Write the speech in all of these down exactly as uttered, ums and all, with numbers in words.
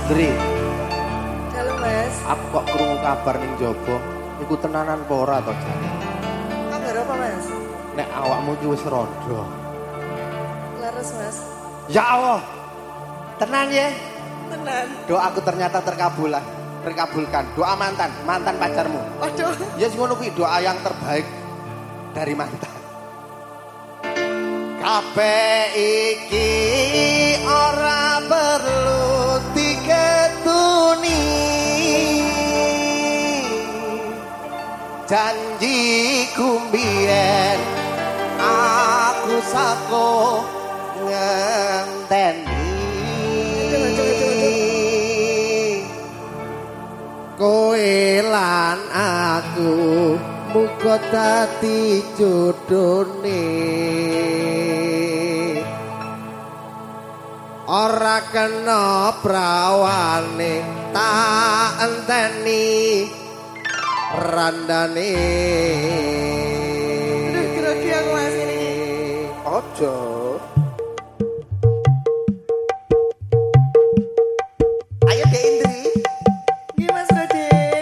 Dri. Halo Mas. Aku kok krungu kabar ning jaba. Iku tenanan apa ora to, Jan? Kabar apa Mas? Nek awakmu iki wis rondo. Leres Mas. Ya Allah. Tenan ya? Tenan. Doaku ternyata terkabulan. Terkabulkan. Doa mantan, mantan pacarmu. Waduh. Ya sing ngono kuwi doa yang terbaik dari mantan. Kabeh iki ora perlu diketuni. Janjiku mbiyen aku sako ngenteni. Kowe lan aku muga dadi jodhone. Ora kena prawane tak enteni randane. Aduh, grogi aku Mas ini. Ojo. Ayo Dek Indri. Nggih Mas Raden.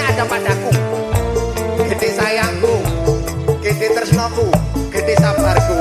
Gede sayangku, gede tresnoku, gede sabarku.